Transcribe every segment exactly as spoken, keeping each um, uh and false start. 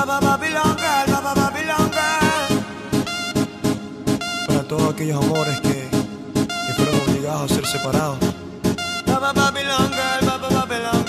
Baba Babylon Girl, Baba Babylon Girl. Para todos aquellos amores que, que fueron obligados a ser separados. Baba Babylon Girl, Baba Babylon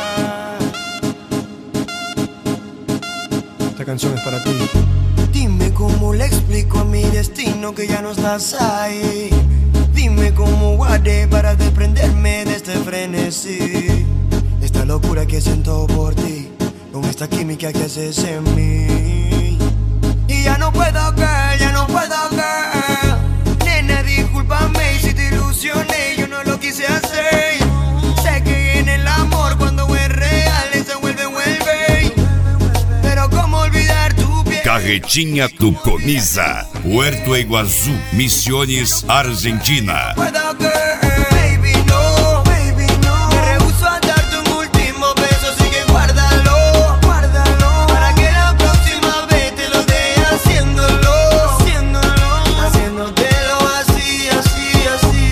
Girl. Esta canción es para ti. Dime cómo le explico a mi destino que ya no estás ahí. Dime cómo haré para desprenderme de este frenesí. Esta locura que siento por ti, con esta química que haces en mí. Y ya no puedo, girl, ya no puedo, girl. Nena, discúlpame si te ilusioné, yo no lo quise hacer. Sé que en el amor cuando es real se vuelve, vuelve. Pero cómo olvidar tu piel. Carretinha Tuconiza, Puerto Iguazú, Misiones, Argentina. Puedo, girl, baby, no, baby, no. Me rehuso a darte un último beso, así que guárdalo, guárdalo. Para que la próxima vez te lo dé haciéndolo, haciéndolo, haciéndotelo así, así, así.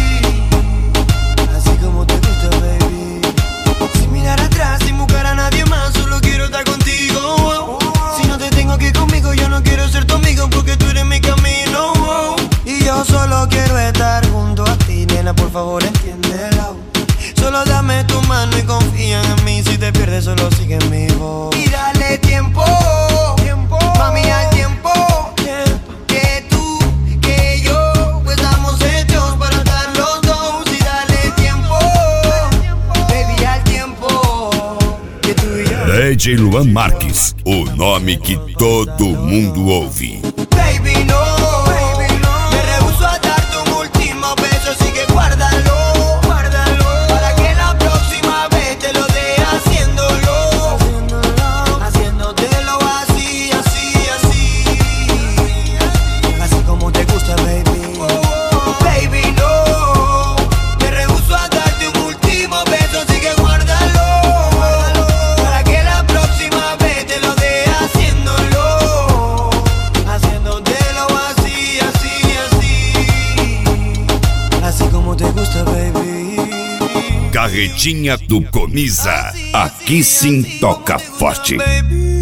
Así como te gusta, baby. Sin mirar atrás, sin buscar a nadie más, solo quiero estar contigo. Si no te tengo aquí conmigo, yo no quiero ser tu amigo porque tú eres mi camino. Y yo solo quiero estar junto a ti, nena, por favor entiéndelo. Solo dame tu mano y confía en mí. Si te pierdes solo sigue mi voz. Y dale tiempo, tiempo, mami, al tiempo, tiempo. Que tú, que yo, pues estamos hechos para estar los dos. Y dale tiempo, baby, al tiempo. Que tú y yo. D J Luan Marques, o nome que todo mundo ouve. Baby, no, baby, no. Me rehuso a darte un último beso, así que guárdalo, guárdalo. Para que la próxima vez te lo dé haciéndolo, haciéndolo, haciéndotelo así, así, así. Así como te gusta, baby. Baby, no. Me rehuso a darte un último beso, así que guárdalo, guárdalo. Para que la próxima vez te lo dé haciéndolo, haciéndotelo así, así, así. Así como te gusta, baby. Carretinha Tuconiza, aqui sim toca forte. Baby.